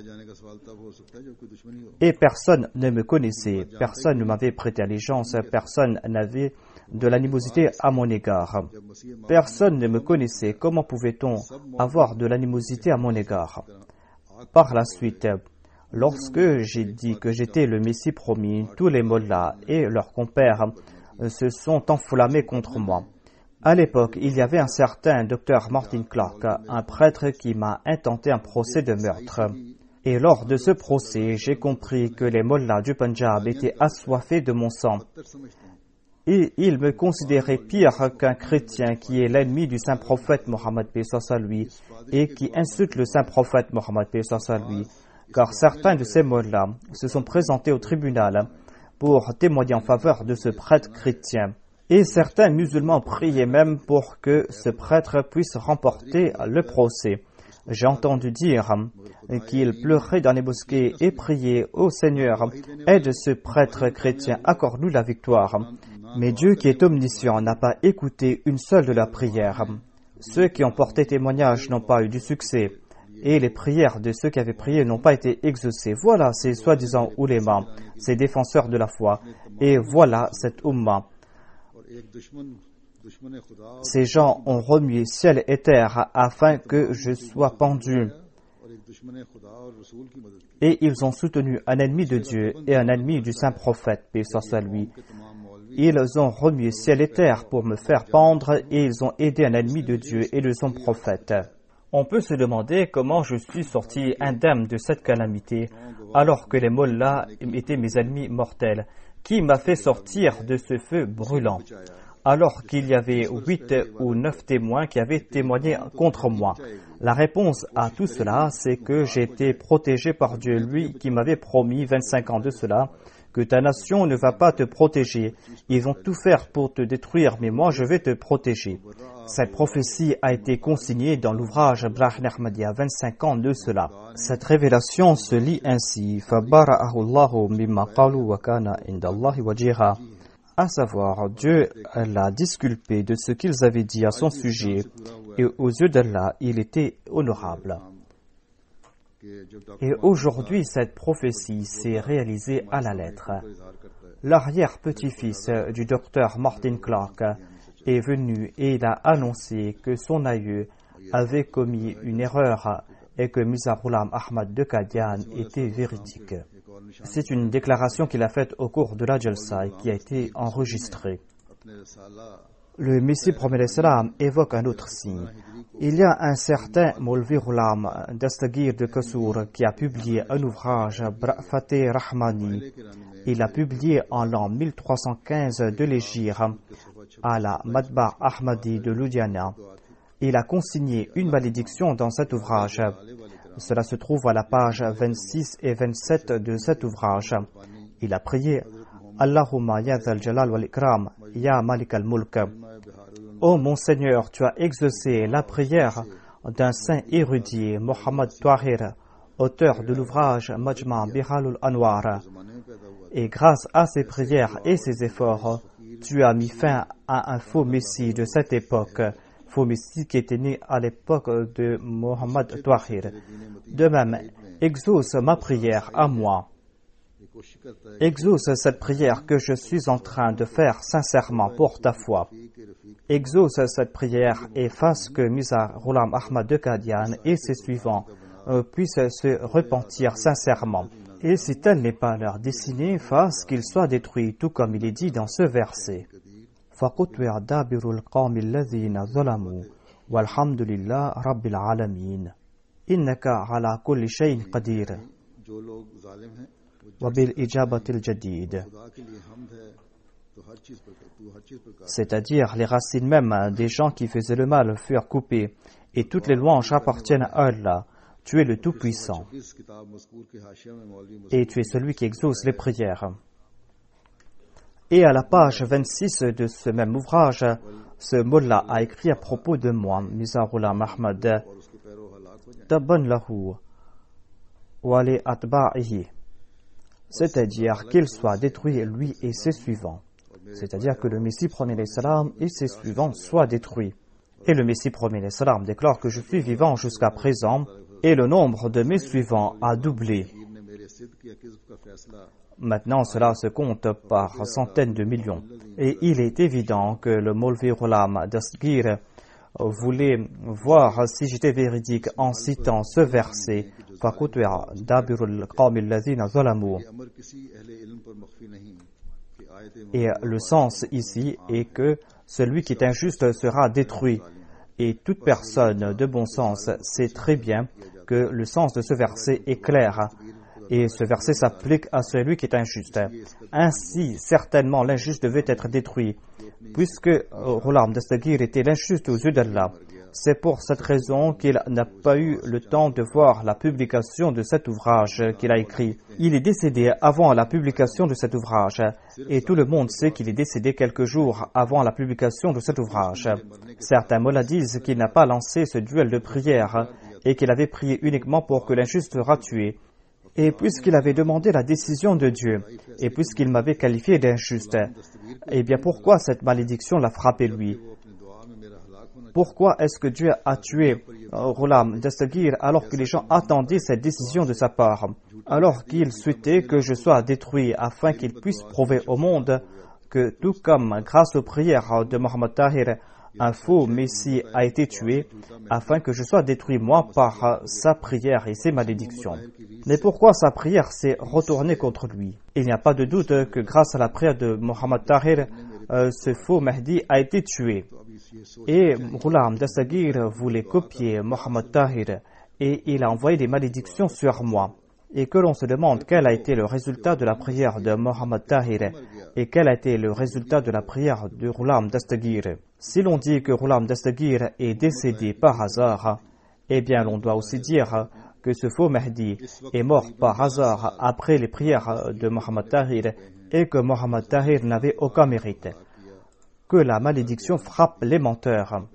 Et personne ne me connaissait, personne ne m'avait prêté allégeance, personne n'avait de l'animosité à mon égard. Personne ne me connaissait, comment pouvait-on avoir de l'animosité à mon égard? Par la suite, lorsque j'ai dit que j'étais le Messie promis, tous les mollahs et leurs compères se sont enflammés contre moi. À l'époque, il y avait un certain docteur Martin Clark, un prêtre qui m'a intenté un procès de meurtre. Et lors de ce procès, j'ai compris que les mollahs du Punjab étaient assoiffés de mon sang. Et ils me considéraient pire qu'un chrétien qui est l'ennemi du saint prophète Mohammed paix soit sur lui et qui insulte le saint prophète Mohammed paix soit sur lui. Car certains de ces mollahs se sont présentés au tribunal pour témoigner en faveur de ce prêtre chrétien. Et certains musulmans priaient même pour que ce prêtre puisse remporter le procès. J'ai entendu dire qu'ils pleuraient dans les mosquées et priaient au Seigneur, aide ce prêtre chrétien, accorde-nous la victoire. Mais Dieu qui est omniscient n'a pas écouté une seule de leurs prières. Ceux qui ont porté témoignage n'ont pas eu du succès. Et les prières de ceux qui avaient prié n'ont pas été exaucées. Voilà ces soi-disant oulémas, ces défenseurs de la foi. Et voilà cette Ummah. Ces gens ont remué ciel et terre afin que je sois pendu. Et ils ont soutenu un ennemi de Dieu et un ennemi du saint prophète, paix soit sur lui. Ils ont remué ciel et terre pour me faire pendre et ils ont aidé un ennemi de Dieu et de son prophète. On peut se demander comment je suis sorti indemne de cette calamité, alors que les mollahs étaient mes ennemis mortels. Qui m'a fait sortir de ce feu brûlant, alors qu'il y avait huit ou neuf témoins qui avaient témoigné contre moi? La réponse à tout cela, c'est que j'ai été protégé par Dieu, lui qui m'avait promis vingt-cinq ans de cela, que ta nation ne va pas te protéger. Ils vont tout faire pour te détruire, mais moi je vais te protéger. Cette prophétie a été consignée dans l'ouvrage Brahn Ahmadiyya vingt-cinq ans de cela. Cette révélation se lit ainsi, فَبَرَأَهُ اللَّهُ مِمَّا قَالُوا وَكَانَ عِنْدَ اللَّهِ وَجِيهًا. À savoir, Dieu l'a disculpé de ce qu'ils avaient dit à son sujet, et aux yeux d'Allah, il était honorable. Et aujourd'hui, cette prophétie s'est réalisée à la lettre. L'arrière-petit-fils du docteur Martin Clark est venu et il a annoncé que son aïeux avait commis une erreur et que Mirza Ghulam Ahmad de Qadian était véridique. C'est une déclaration qu'il a faite au cours de la Jalsa et qui a été enregistrée. Le Messie promet salam évoque un autre signe. Il y a un certain Maulvi Ghulam Dastagir de Kassour qui a publié un ouvrage Fateh Rahmani. Il l'a publié en l'an mille trois cent quinze de l'Hégire à la Matba Ahmadi de Ludhiana. Il a consigné une malédiction dans cet ouvrage. Cela se trouve à la page vingt-six et vingt-sept de cet ouvrage. Il a prié Allahumma ya zal jalal wal ikram ya malik al mulk. Ô mon Seigneur, tu as exaucé la prière d'un saint érudit, Mohammed Tahir, auteur de l'ouvrage Majma' Biharul Anwar. Et grâce à ses prières et ses efforts, tu as mis fin à un faux messie de cette époque, faux messie qui était né à l'époque de Mohammed Tahir. De même, exauce ma prière à moi. Exauce cette prière que je suis en train de faire sincèrement pour ta foi. Exauce cette prière et fasse que Mirza Ghulam Ahmad de Qadian et ses suivants euh, puissent se repentir sincèrement. Et si tel n'est pas leur destinée, fasse qu'ils soient détruits, tout comme il est dit dans ce verset. فَقُطْوِعَ دَابِرُ الْقَوْمِ الَّذِينَ ظَلَمُوا وَالْحَمْدُ لِلَّهِ رَبِّ الْعَالَمِينَ إِنَّكَ عَلَى كُلِّ شَيْءٍ قَدِيرٌ وَبِالْإِجَابَةِ الْجَدِيدِ. C'est-à-dire, les racines même des gens qui faisaient le mal furent coupées, et toutes les louanges appartiennent à Allah. Tu es le Tout-Puissant, et tu es celui qui exauce les prières. Et à la page vingt-six de ce même ouvrage, ce mullah a écrit à propos de moi, Mirza Ghulam Ahmad, Tabban lahu wa li atba'ihi, c'est-à-dire qu'il soit détruit lui et ses suivants. C'est-à-dire que le Messie promet les salam et ses suivants soient détruits. Et le Messie promet les salam déclare que je suis vivant jusqu'à présent et le nombre de mes suivants a doublé. Maintenant, cela se compte par centaines de millions. Et il est évident que le Maulvi Ghulam Dastagir voulait voir si j'étais véridique en citant ce verset فَقُطْوِعَ دَابِرُ الْقَوْمِ الَّذِينَ ظَلَمُوا. Et le sens ici est que celui qui est injuste sera détruit. Et toute personne de bon sens sait très bien que le sens de ce verset est clair. Et ce verset s'applique à celui qui est injuste. Ainsi, certainement, l'injuste devait être détruit, puisque Ghulam Dastagir était l'injuste aux yeux d'Allah. C'est pour cette raison qu'il n'a pas eu le temps de voir la publication de cet ouvrage qu'il a écrit. Il est décédé avant la publication de cet ouvrage, et tout le monde sait qu'il est décédé quelques jours avant la publication de cet ouvrage. Certains mollahs disent qu'il n'a pas lancé ce duel de prière, et qu'il avait prié uniquement pour que l'injuste sera tué. Et puisqu'il avait demandé la décision de Dieu, et puisqu'il m'avait qualifié d'injuste, eh bien pourquoi cette malédiction l'a frappé lui? Pourquoi est-ce que Dieu a tué Ghulam Dastagir alors que les gens attendaient cette décision de sa part, alors qu'il souhaitait que je sois détruit afin qu'il puisse prouver au monde que tout comme grâce aux prières de Mohammed Tahir, un faux messie a été tué afin que je sois détruit moi par sa prière et ses malédictions. Mais pourquoi sa prière s'est retournée contre lui? Il n'y a pas de doute que grâce à la prière de Mohammed Tahir, euh, ce faux Mahdi a été tué. Et Ghulam Dastagir voulait copier Mohammed Tahir et il a envoyé des malédictions sur moi. Et que l'on se demande quel a été le résultat de la prière de Mohammed Tahir et quel a été le résultat de la prière de Ghulam Dastagir. Si l'on dit que Ghulam Dastagir est décédé par hasard, eh bien l'on doit aussi dire que ce faux Mahdi est mort par hasard après les prières de Mohammed Tahir et que Mohammed Tahir n'avait aucun mérite. Que la malédiction frappe les menteurs.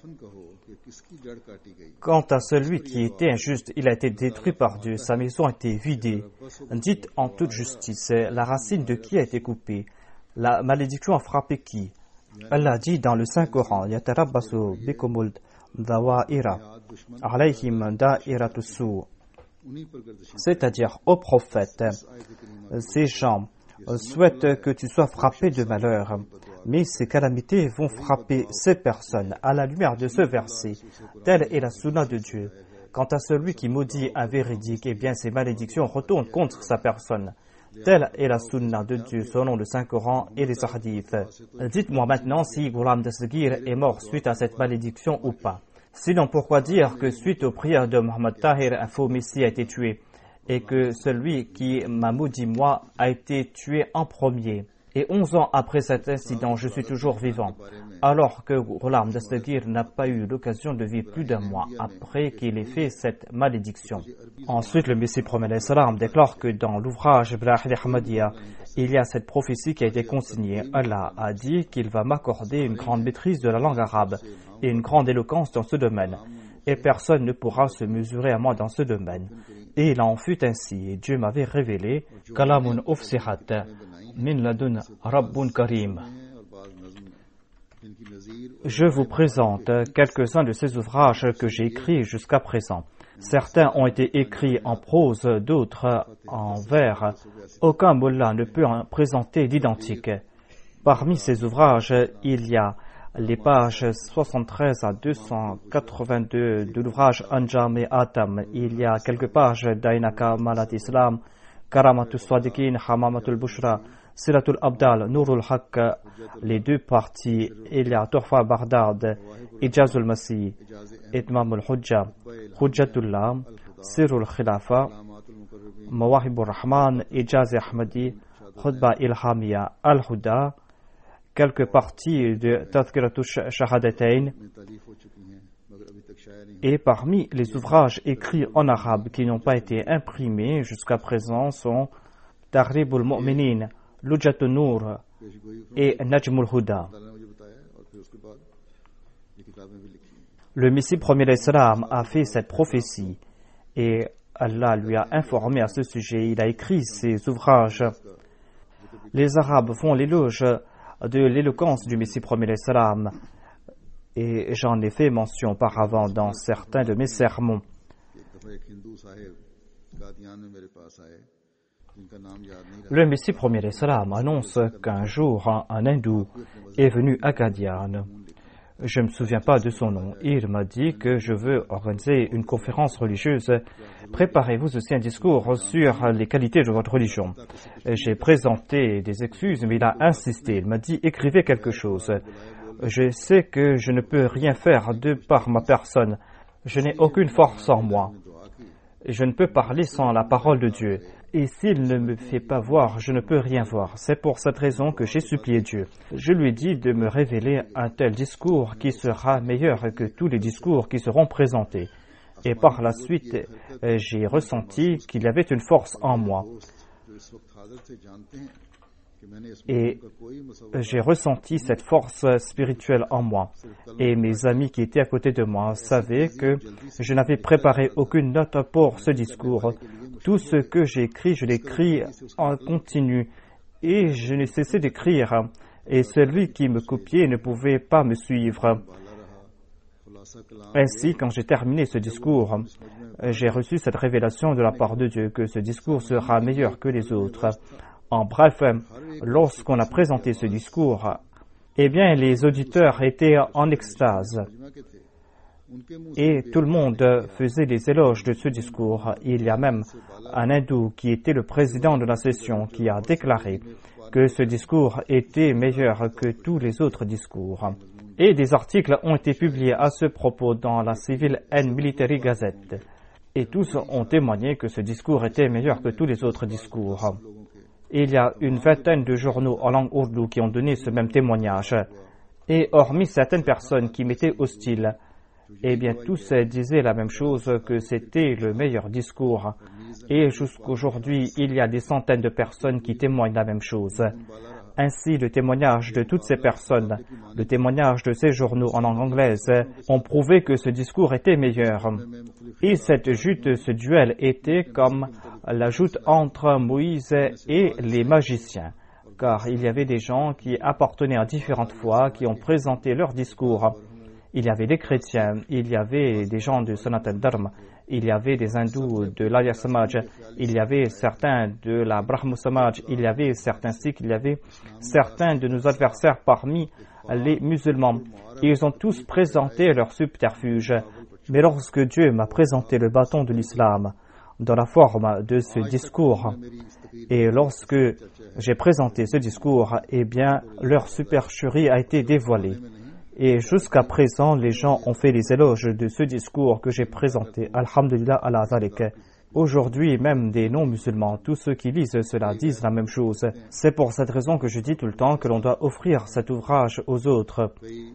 Quant à celui qui était injuste, il a été détruit par Dieu, sa maison a été vidée. Dites en toute justice, la racine de qui a été coupée? La malédiction a frappé qui? Allah dit dans le Saint-Coran, Yatarabbasu bikumul dawa'ira alayhim da'iratussu. C'est-à-dire au prophète, ces gens souhaitent que tu sois frappé de malheur, mais ces calamités vont frapper ces personnes. À la lumière de ce verset, telle est la sunna de Dieu. Quant à celui qui maudit un véridique, eh bien ces malédictions retournent contre sa personne. Telle est la sunna de Dieu selon le Saint-Coran et les hadiths. Dites-moi maintenant si Ghulam Dastagir est mort suite à cette malédiction ou pas. Sinon, pourquoi dire que suite aux prières de Mohammed Tahir, un faux messie a été tué et que celui qui m'a maudit moi a été tué en premier? Et onze ans après cet incident, je suis toujours vivant, alors que Ghulam Dastagir n'a pas eu l'occasion de vivre plus d'un mois après qu'il ait fait cette malédiction. Ensuite, le Messie promet salam déclare que dans l'ouvrage Brahid Ahmadiyya, il y a cette prophétie qui a été consignée. Allah a dit qu'il va m'accorder une grande maîtrise de la langue arabe et une grande éloquence dans ce domaine. Et personne ne pourra se mesurer à moi dans ce domaine. Et il en fut ainsi. Et Dieu m'avait révélé Kalamun ufsihat min ladun rabbun karim. Je vous présente quelques-uns de ces ouvrages que j'ai écrits jusqu'à présent. Certains ont été écrits en prose, d'autres en vers. Aucun mullah ne peut en présenter d'identique. Parmi ces ouvrages, il y a les pages soixante-treize à deux cent quatre-vingt-deux de l'ouvrage Anjam et Atam. Il y a quelques pages d'Ainaka Malat Islam, Karamatul Sadiqin, Hamamatul Bushra, Siratul Abdal, Nurul Haq, les deux parties. Il y a Tuhfa Baghdad, Ijazul Masih, Itmamul Hujja, Hujjatullah, Sirul Khilafa, Mawahibur Rahman, Ijaz Ahmadi, Khutba Ilhamiya, Al-Huda, quelques parties de Tazkiratul Shahadatain. Et parmi les ouvrages écrits en arabe qui n'ont pas été imprimés jusqu'à présent sont Taribul Mu'minin, Lujjatun Nur et Najmul Huda. Le Messie premier l'Islam a fait cette prophétie et Allah lui a informé à ce sujet. Il a écrit ces ouvrages. Les Arabes font l'éloge de l'éloquence du Messie premier l'Islam et j'en ai fait mention auparavant dans certains de mes sermons. Le Messie premier l'Islam annonce qu'un jour un hindou est venu à Qadian. Je ne me souviens pas de son nom. Il m'a dit que je veux organiser une conférence religieuse. Préparez-vous aussi un discours sur les qualités de votre religion. J'ai présenté des excuses, mais il a insisté. Il m'a dit écrivez quelque chose. Je sais que je ne peux rien faire de par ma personne. Je n'ai aucune force en moi. Je ne peux parler sans la parole de Dieu. Et s'il ne me fait pas voir, je ne peux rien voir. C'est pour cette raison que j'ai supplié Dieu. Je lui ai dit de me révéler un tel discours qui sera meilleur que tous les discours qui seront présentés. Et par la suite, j'ai ressenti qu'il y avait une force en moi. Et j'ai ressenti cette force spirituelle en moi. Et mes amis qui étaient à côté de moi savaient que je n'avais préparé aucune note pour ce discours. Tout ce que j'ai écrit, je l'écris en continu. Et je n'ai cessé d'écrire. Et celui qui me copiait ne pouvait pas me suivre. Ainsi, quand j'ai terminé ce discours, j'ai reçu cette révélation de la part de Dieu que ce discours sera meilleur que les autres. En bref, lorsqu'on a présenté ce discours, eh bien, les auditeurs étaient en extase. Et tout le monde faisait des éloges de ce discours. Il y a même un hindou qui était le président de la session qui a déclaré que ce discours était meilleur que tous les autres discours. Et des articles ont été publiés à ce propos dans la Civil and Military Gazette. Et tous ont témoigné que ce discours était meilleur que tous les autres discours. Et il y a une vingtaine de journaux en langue ourdou qui ont donné ce même témoignage. Et hormis certaines personnes qui m'étaient hostiles, eh bien tous disaient la même chose, que c'était le meilleur discours. Et jusqu'aujourd'hui, il y a des centaines de personnes qui témoignent la même chose. Ainsi, le témoignage de toutes ces personnes, le témoignage de ces journaux en langue anglaise, ont prouvé que ce discours était meilleur. Et cette joute, ce duel était comme la joute entre Moïse et les magiciens, car il y avait des gens qui appartenaient à différentes foi, qui ont présenté leur discours. Il y avait des chrétiens, il y avait des gens de Sanatan Dharma, il y avait des hindous de l'Arya Samaj, il y avait certains de la Brahmo Samaj, il y avait certains sikhs, il y avait certains de nos adversaires parmi les musulmans. Ils ont tous présenté leur subterfuge. Mais lorsque Dieu m'a présenté le bâton de l'islam dans la forme de ce discours, et lorsque j'ai présenté ce discours, eh bien, leur supercherie a été dévoilée. Et jusqu'à présent, les gens ont fait les éloges de ce discours que j'ai présenté. Alhamdulillah ala zalik. Aujourd'hui, même des non-musulmans, tous ceux qui lisent cela disent la même chose. C'est pour cette raison que je dis tout le temps que l'on doit offrir cet ouvrage aux autres.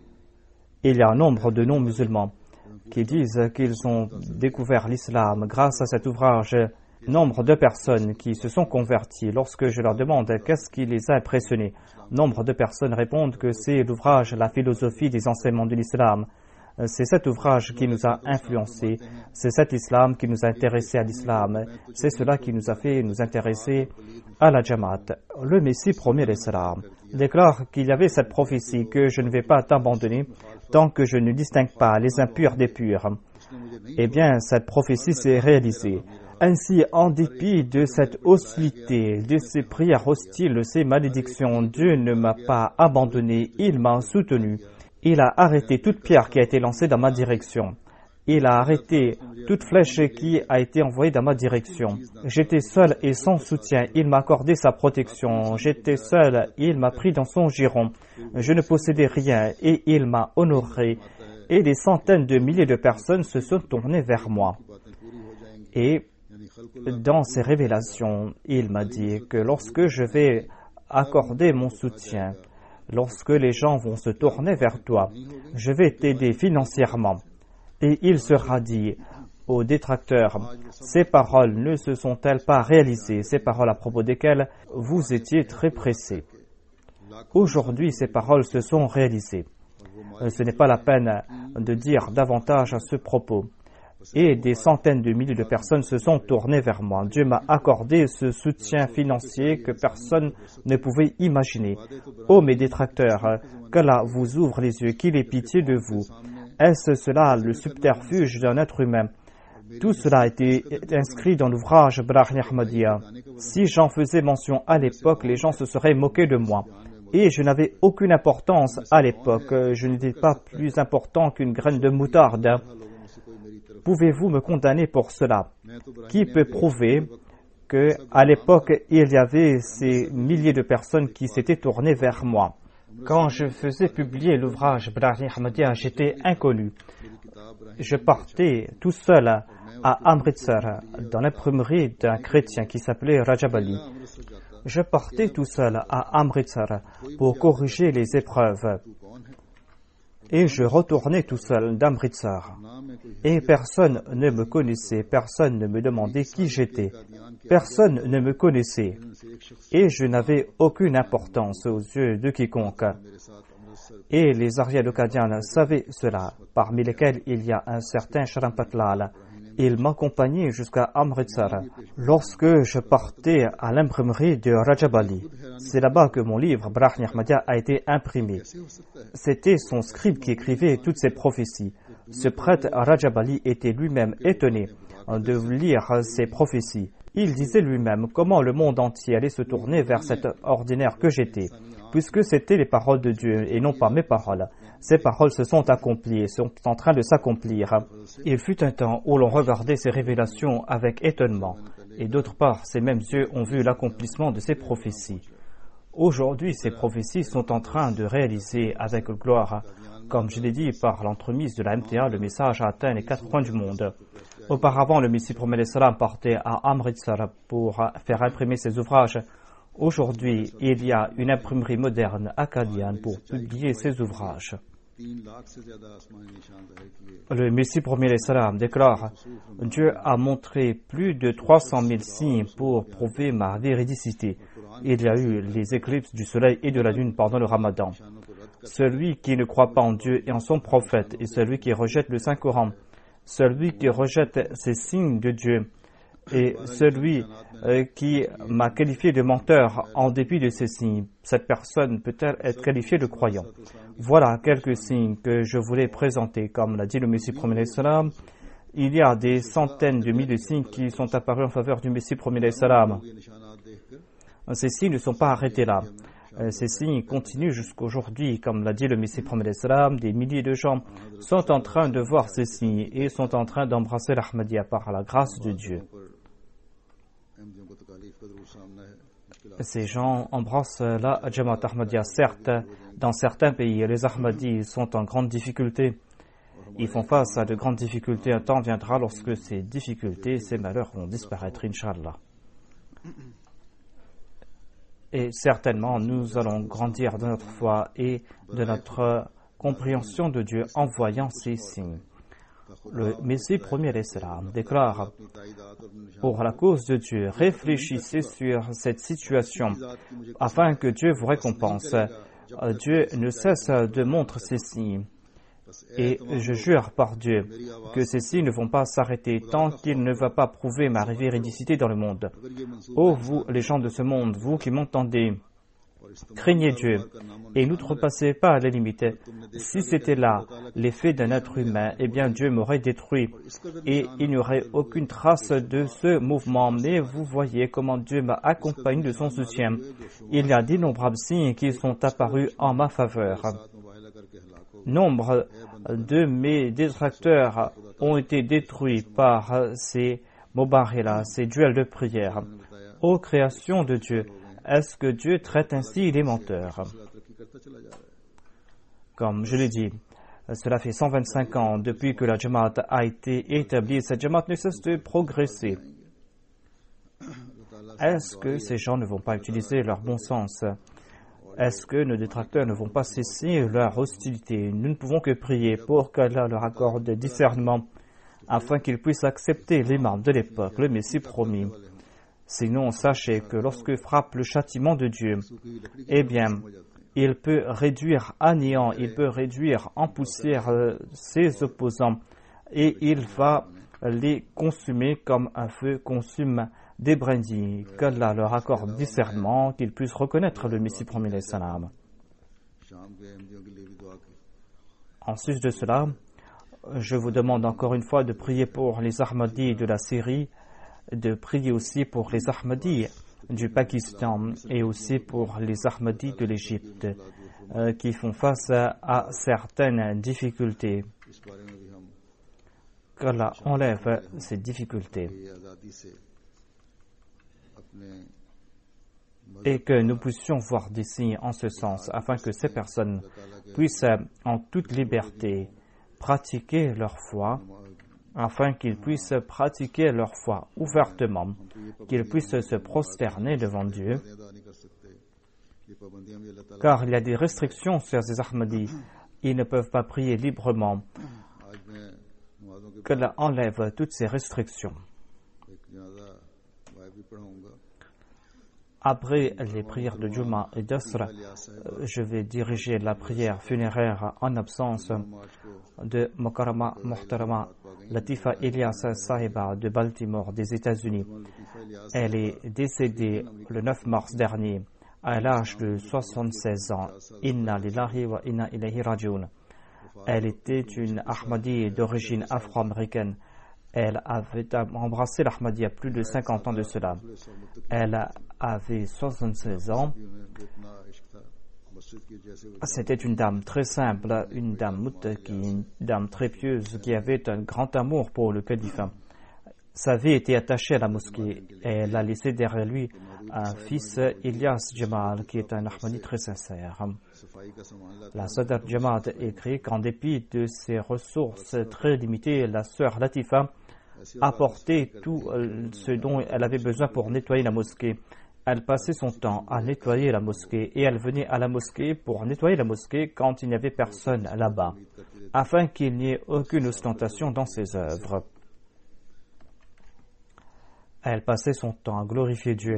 Il y a un nombre de non-musulmans qui disent qu'ils ont découvert l'islam grâce à cet ouvrage. Nombre de personnes qui se sont converties, lorsque je leur demande qu'est-ce qui les a impressionnés, nombre de personnes répondent que c'est l'ouvrage, la philosophie des enseignements de l'islam. C'est cet ouvrage qui nous a influencés, c'est cet islam qui nous a intéressés à l'islam, c'est cela qui nous a fait nous intéresser à la Jamaat. Le Messie premier l'islam déclare qu'il y avait cette prophétie que je ne vais pas t'abandonner tant que je ne distingue pas les impurs des purs. Eh bien, cette prophétie s'est réalisée. Ainsi, en dépit de cette hostilité, de ces prières hostiles, de ces malédictions, Dieu ne m'a pas abandonné, il m'a soutenu. Il a arrêté toute pierre qui a été lancée dans ma direction. Il a arrêté toute flèche qui a été envoyée dans ma direction. J'étais seul et sans soutien, il m'a accordé sa protection. J'étais seul, il m'a pris dans son giron. Je ne possédais rien et il m'a honoré. Et des centaines de milliers de personnes se sont tournées vers moi. Et dans ces révélations, il m'a dit que lorsque je vais accorder mon soutien, lorsque les gens vont se tourner vers toi, je vais t'aider financièrement. Et il sera dit aux détracteurs, ces paroles ne se sont-elles pas réalisées, ces paroles à propos desquelles vous étiez très pressés. Aujourd'hui, ces paroles se sont réalisées. Ce n'est pas la peine de dire davantage à ce propos. Et des centaines de milliers de personnes se sont tournées vers moi. Dieu m'a accordé ce soutien financier que personne ne pouvait imaginer. Ô mes détracteurs, qu'Allah vous ouvre les yeux, qu'il ait pitié de vous. Est-ce cela le subterfuge d'un être humain? Tout cela a été inscrit dans l'ouvrage Brahni Ahmadiyya. Si j'en faisais mention à l'époque, les gens se seraient moqués de moi. Et je n'avais aucune importance à l'époque. Je n'étais pas plus important qu'une graine de moutarde. Pouvez-vous me condamner pour cela? Qui peut prouver qu'à l'époque, il y avait ces milliers de personnes qui s'étaient tournées vers moi? Quand je faisais publier l'ouvrage Brahni Ahmadiyya, j'étais inconnu. Je partais tout seul à Amritsar, dans l'imprimerie d'un chrétien qui s'appelait Rajab Ali. Je partais tout seul à Amritsar pour corriger les épreuves. Et je retournais tout seul d'Amritsar. Et personne ne me connaissait, personne ne me demandait qui j'étais. Personne ne me connaissait. Et je n'avais aucune importance aux yeux de quiconque. Et les Arya-Lokadiens savaient cela, parmi lesquels il y a un certain Sharampatlal. Il m'accompagnait jusqu'à Amritsar lorsque je partais à l'imprimerie de Rajab Ali. C'est là-bas que mon livre Brahni Ahmadiyya a été imprimé. C'était son scribe qui écrivait toutes ces prophéties. Ce prêtre Rajab Ali était lui-même étonné de lire ces prophéties. Il disait lui-même comment le monde entier allait se tourner vers cet ordinaire que j'étais, puisque c'était les paroles de Dieu et non pas mes paroles. Ces paroles se sont accomplies, sont en train de s'accomplir. Il fut un temps où l'on regardait ces révélations avec étonnement, et d'autre part, ces mêmes yeux ont vu l'accomplissement de ces prophéties. Aujourd'hui, ces prophéties sont en train de réaliser avec gloire. Comme je l'ai dit, par l'entremise de la M T A, le message a atteint les quatre coins du monde. Auparavant, le Messie promet salam partait à Amritsar pour faire imprimer ses ouvrages. Aujourd'hui, il y a une imprimerie moderne à Qadian pour publier ses ouvrages. Le Messie promet salam déclare « Dieu a montré plus de trois cent mille signes pour prouver ma véridicité. Il y a eu les éclipses du soleil et de la lune pendant le ramadan. Celui qui ne croit pas en Dieu et en son prophète et celui qui rejette le Saint-Coran, celui qui rejette ces signes de Dieu et celui euh, qui m'a qualifié de menteur en dépit de ces signes, cette personne peut-elle être qualifiée de croyant. Voilà quelques signes que je voulais présenter. Comme l'a dit le Messie promet salam, il y a des centaines de milliers de signes qui sont apparus en faveur du Messie promet salam. Ces signes ne sont pas arrêtés là. Ces signes continuent jusqu'aujourd'hui. Comme l'a dit le Messie promet salam, des milliers de gens sont en train de voir ces signes et sont en train d'embrasser l'Ahmadiyya par la grâce de Dieu. Ces gens embrassent la Jamaat Ahmadiyya. Certes, dans certains pays, les Ahmadis sont en grande difficulté. Ils font face à de grandes difficultés. Un temps viendra lorsque ces difficultés, ces malheurs vont disparaître, Inch'Allah. Et certainement, nous allons grandir de notre foi et de notre compréhension de Dieu en voyant ces signes. Le Messie premier l'Islam déclare « Pour la cause de Dieu, réfléchissez sur cette situation afin que Dieu vous récompense. Dieu ne cesse de montrer ces signes. Et je jure par Dieu que ces signes ne vont pas s'arrêter tant qu'il ne va pas prouver ma véridicité dans le monde. Ô vous, les gens de ce monde, vous qui m'entendez, craignez Dieu et n'outrepassez pas les limites. Si c'était là l'effet d'un être humain, eh bien Dieu m'aurait détruit et il n'y aurait aucune trace de ce mouvement. Mais vous voyez comment Dieu m'a accompagné de son soutien. Il y a d'innombrables signes qui sont apparus en ma faveur. Nombre de mes détracteurs ont été détruits par ces mobarila, ces duels de prière. Ô création de Dieu, est-ce que Dieu traite ainsi les menteurs? Comme je l'ai dit, cela fait cent vingt-cinq ans depuis que la Jamaat a été établie. Cette Jamaat ne cesse de progresser. Est-ce que ces gens ne vont pas utiliser leur bon sens? Est-ce que nos détracteurs ne vont pas cesser leur hostilité? Nous ne pouvons que prier pour qu'Allah leur accorde discernement afin qu'ils puissent accepter l'imam de l'époque, le Messie promis. Sinon, sachez que lorsque frappe le châtiment de Dieu, eh bien, il peut réduire à néant, il peut réduire en poussière ses opposants et il va les consumer comme un feu consume des brindilles. Qu'Allah leur accorde discernement, qu'ils puissent reconnaître le Messie promis salam. En sus de cela, je vous demande encore une fois de prier pour les Ahmadis de la Syrie, de prier aussi pour les Ahmadis du Pakistan et aussi pour les Ahmadis de l'Égypte euh, qui font face à, à certaines difficultés. Qu'Allah enlève ces difficultés et que nous puissions voir des signes en ce sens afin que ces personnes puissent en toute liberté pratiquer leur foi, afin qu'ils puissent pratiquer leur foi ouvertement, qu'ils puissent se prosterner devant Dieu, car il y a des restrictions sur ces Ahmadis. Ils ne peuvent pas prier librement. Qu'Allah enlève toutes ces restrictions. Après les prières de Juma et d'Asr, je vais diriger la prière funéraire en absence de Mokarama Muhtarama Latifa Ilyas Sahiba de Baltimore, des États-Unis. Elle est décédée le neuf mars dernier à l'âge de soixante-seize ans. Inna lillahi wa inna ilayhi rajiun. Elle était une Ahmadi d'origine afro-américaine. Elle avait embrassé l'Ahmadi il y a plus de cinquante ans de cela. Elle avait soixante-seize ans. C'était une dame très simple, une dame muttaqi, une dame très pieuse qui avait un grand amour pour le calife. Sa vie était attachée à la mosquée et elle a laissé derrière lui un fils, Ilyas Jamal, qui est un Ahmadi très sincère. La Sadr Jamaat écrit qu'en dépit de ses ressources très limitées, la sœur Latifa apportait tout ce dont elle avait besoin pour nettoyer la mosquée. Elle passait son temps à nettoyer la mosquée et elle venait à la mosquée pour nettoyer la mosquée quand il n'y avait personne là-bas, afin qu'il n'y ait aucune ostentation dans ses œuvres. Elle passait son temps à glorifier Dieu.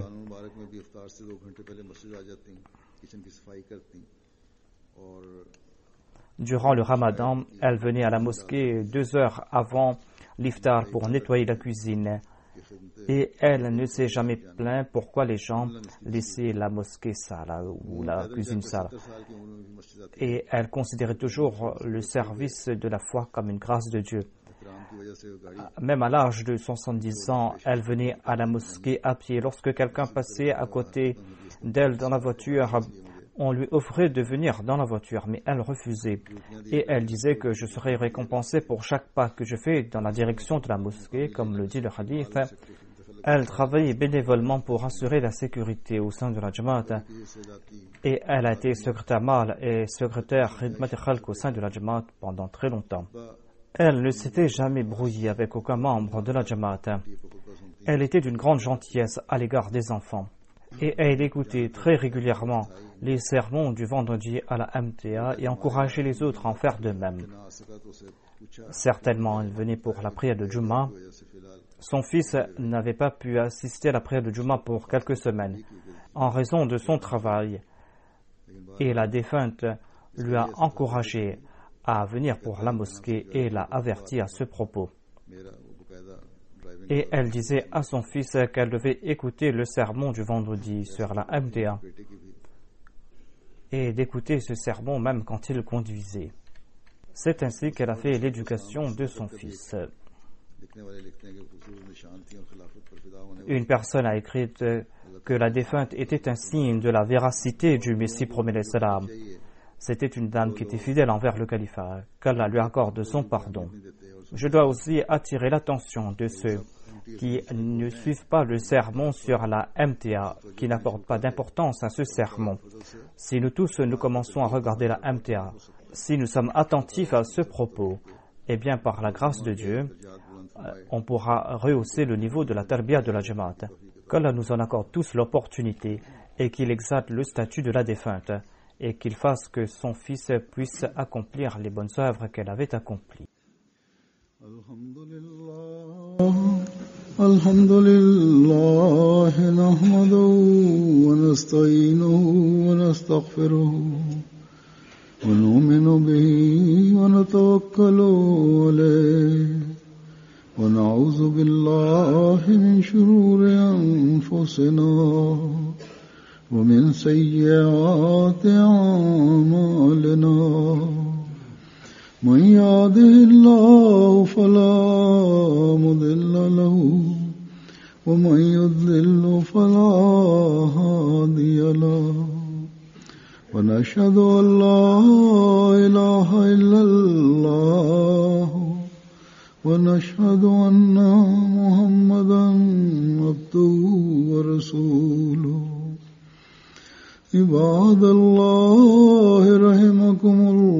Durant le Ramadan, elle venait à la mosquée deux heures avant l'iftar pour nettoyer la cuisine. Et elle ne s'est jamais plaint pourquoi les gens laissaient la mosquée sale ou la cuisine sale. Et elle considérait toujours le service de la foi comme une grâce de Dieu. Même à l'âge de soixante-dix ans, elle venait à la mosquée à pied. Lorsque quelqu'un passait à côté d'elle dans la voiture, on lui offrait de venir dans la voiture, mais elle refusait. Et elle disait que je serais récompensée pour chaque pas que je fais dans la direction de la mosquée, comme le dit le hadith. Elle travaillait bénévolement pour assurer la sécurité au sein de la Jamaat. Et elle a été secrétaire mâle et secrétaire Khidmat Khalq au sein de la Jamaat pendant très longtemps. Elle ne s'était jamais brouillée avec aucun membre de la Jamaat. Elle était d'une grande gentillesse à l'égard des enfants. Et elle écoutait très régulièrement les sermons du vendredi à la M T A et encourageait les autres à en faire de même. Certainement, elle venait pour la prière de Juma. Son fils n'avait pas pu assister à la prière de Juma pour quelques semaines en raison de son travail. Et la défunte lui a encouragé à venir pour la mosquée et l'a averti à ce propos. Et elle disait à son fils qu'elle devait écouter le sermon du vendredi sur la M D A et d'écouter ce sermon même quand il conduisait. C'est ainsi qu'elle a fait l'éducation de son fils. Une personne a écrit que la défunte était un signe de la véracité du Messie promet salam. C'était une dame qui était fidèle envers le califat, qu'Allah lui accorde son pardon. Je dois aussi attirer l'attention de ceux qui ne suivent pas le sermon sur la M T A, qui n'apportent pas d'importance à ce sermon. Si nous tous nous commençons à regarder la M T A, si nous sommes attentifs à ce propos, eh bien par la grâce de Dieu, on pourra rehausser le niveau de la tarbiya de la Jamaat. Qu'Allah nous en accorde tous l'opportunité et qu'il exalte le statut de la défunte et qu'il fasse que son fils puisse accomplir les bonnes œuvres qu'elle avait accomplies. Alhamdulillah, nahmaduhu wa nasta'inuhu wa nastaghfiruhu wa nu'minu bihi wa natawakkalu alayhi wa na'udhu billahi min shururi anfusina ومن سيئات أعمالنا من يهده الله فلا مضل له ومن يضلل فلا هادي له ونشهد أن لا إله إلا الله ونشهد أن محمدا عبده ورسوله عباد الله رحمكم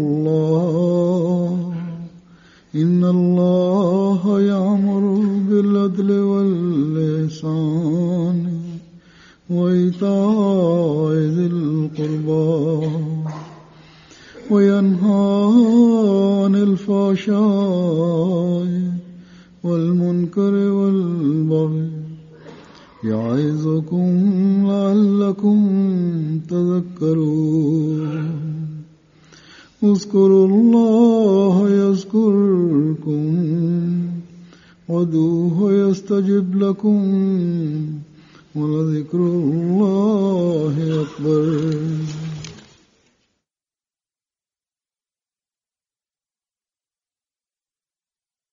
الله إن الله يأمر بالعدل والإحسان وإيتاء ذي القربى وينهى عن الفحشاء والمنكر والبغي يعظكم لعلكم تذكرون اذكروا الله يذكركم وادعوه يستجب لكم ولذكر الله أكبر.